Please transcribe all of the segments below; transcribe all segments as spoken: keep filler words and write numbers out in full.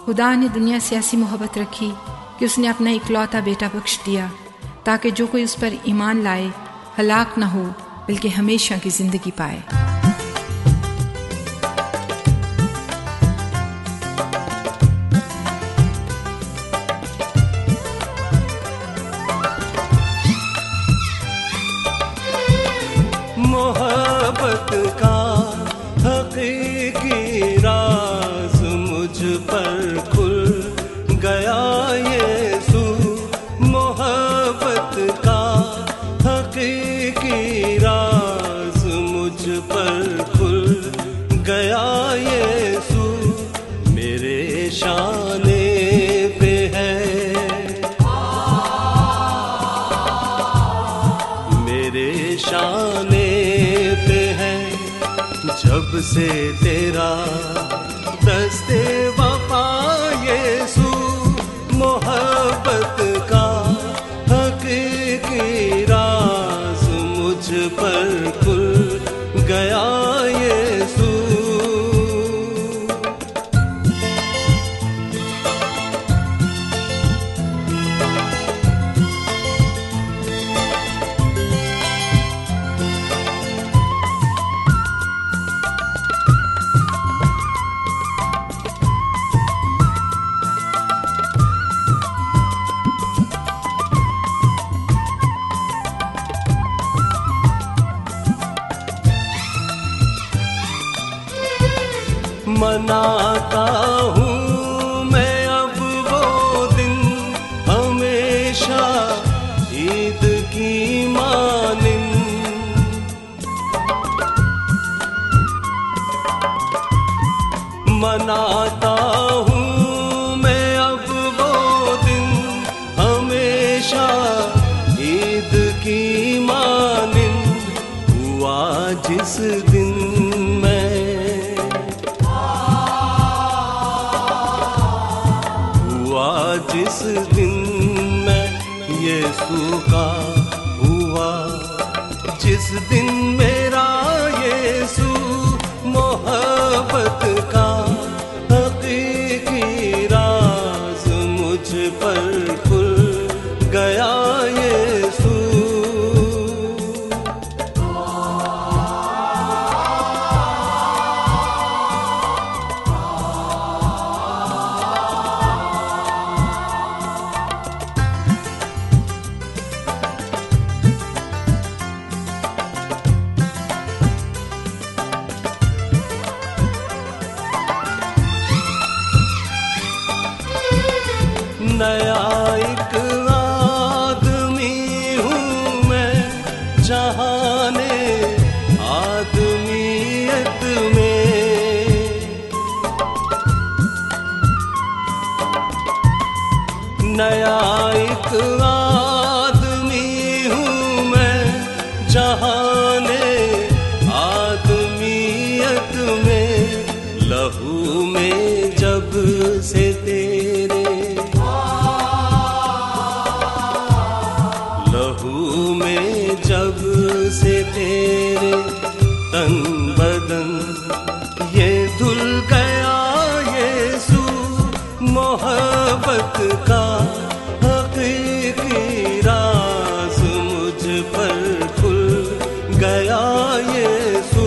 खुदा ने दुनिया से ऐसी मोहब्बत रखी कि उसने अपना इकलौता बेटा बख्श दिया, ताकि जो कोई उस पर ईमान लाए हलाक न हो बल्कि हमेशा की जिंदगी पाए। मोहब्बत का हकीकी राज मुझ पर खुल गया यीशु। मोहब्बत का हकीकी राज मुझ पर खुल गया यीशु। मेरे शाने पे है, मेरे शाने जब से तेरा दस्ते वफा यीशु। मोहब्बत का हकीकी राज मुझ पर खुल गया यीशु। मनाता हूँ मैं अब वो दिन हमेशा ईद की मानिंद। मनाता हूँ मैं अब वो दिन हमेशा ईद की मानिंद। हुआ जिस दिन जिस दिन मैं यीशु का हुआ, जिस दिन मेरा यीशु। मोहब्बत का हकीकी राज मुझ पर खुल गया यीशु। नया एक आदमी हूँ मैं जहाने आदमियत में। नया एक आदमी हूँ मैं जहाने आदमियत में। लहू में जब से तेरे, लहू में जब से तेरे तन बदन ये धुल गया यीशु। मोहब्बत का हकीकी राज मुझ पर खुल गया यीशु।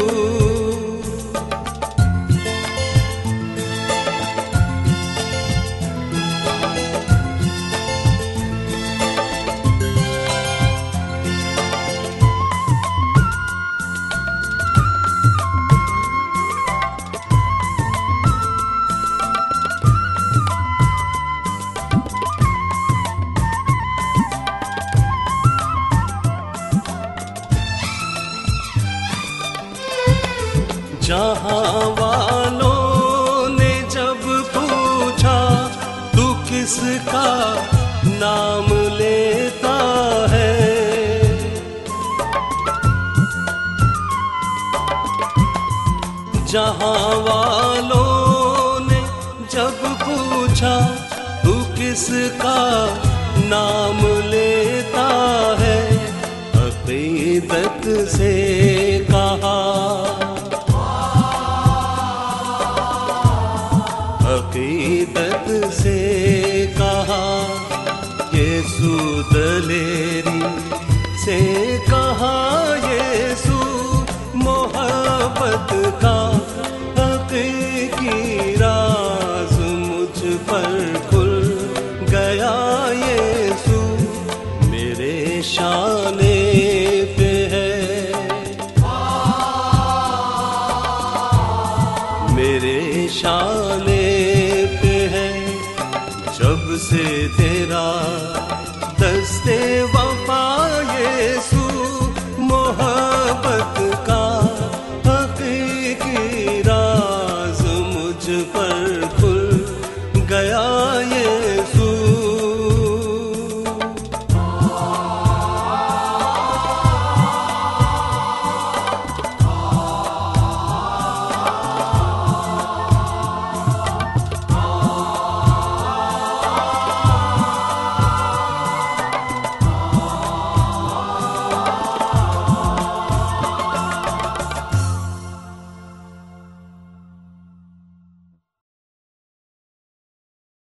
जहां वालों ने जब पूछा तू किसका नाम लेता है, जहां वालों ने जब पूछा तू किसका नाम लेता है, अकीदत से कहा, अकीदत से कहा, यीशु दलेरी से कहा, यीशु मोहब्बत का हकीकी राज मुझ पर खुल गया। यीशु मेरे शाने पे है, मेरे शाने पे है, जब से तेरा दस्ते वफा यीशु मोहब्बत का हकीकी राज मुझ पर खुल